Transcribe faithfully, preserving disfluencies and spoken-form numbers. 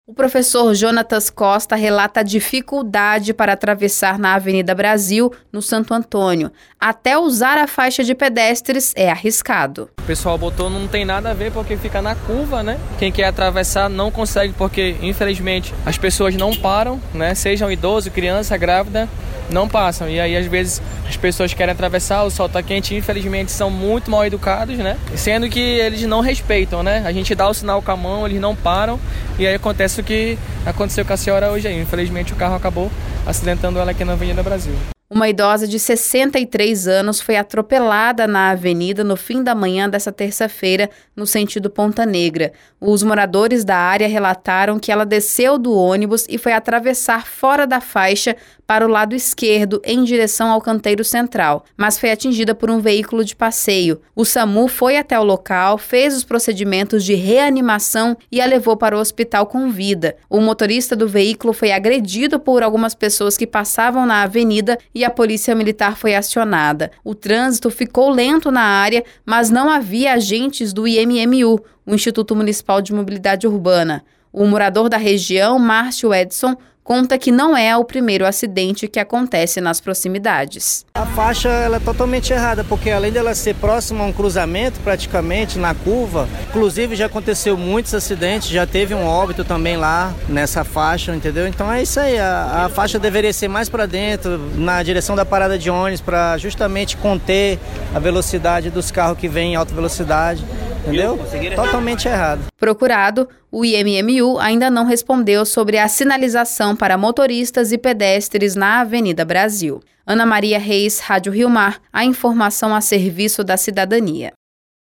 O professor Jonatas Costa relata a dificuldade para atravessar na Avenida Brasil, no Santo Antônio. Até usar a faixa de pedestres é arriscado. O pessoal botou, não tem nada a ver porque fica na curva, né? Quem quer atravessar não consegue porque, infelizmente, as pessoas não param, né? Sejam idoso, criança, grávida, não passam. E aí, às vezes, as pessoas querem atravessar, o sol tá quente, infelizmente, são muito mal educados, né? Sendo que eles não respeitam, né? A gente dá o sinal com a mão, eles não param e aí acontece o que aconteceu com a senhora hoje aí. Infelizmente, o carro acabou acidentando ela aqui na Avenida Brasil. Uma idosa de sessenta e três anos foi atropelada na avenida no fim da manhã dessa terça-feira, no sentido Ponta Negra. Os moradores da área relataram que ela desceu do ônibus e foi atravessar fora da faixa para o lado esquerdo, em direção ao canteiro central, mas foi atingida por um veículo de passeio. O SAMU foi até o local, fez os procedimentos de reanimação e a levou para o hospital com vida. O motorista do veículo foi agredido por algumas pessoas que passavam na avenida e a polícia militar foi acionada. O trânsito ficou lento na área, mas não havia agentes do I M M U, o Instituto Municipal de Mobilidade Urbana. O morador da região, Márcio Edson, conta que não é o primeiro acidente que acontece nas proximidades. A faixa ela é totalmente errada, porque além dela ser próxima a um cruzamento, praticamente, na curva, inclusive já aconteceu muitos acidentes, já teve um óbito também lá nessa faixa, entendeu? Então é isso aí, a, a faixa deveria ser mais para dentro, na direção da parada de ônibus, para justamente conter a velocidade dos carros que vêm em alta velocidade. Entendeu? Totalmente errado. Procurado, o I M M U ainda não respondeu sobre a sinalização para motoristas e pedestres na Avenida Brasil. Ana Maria Reis, Rádio Rio Mar, a informação a serviço da cidadania.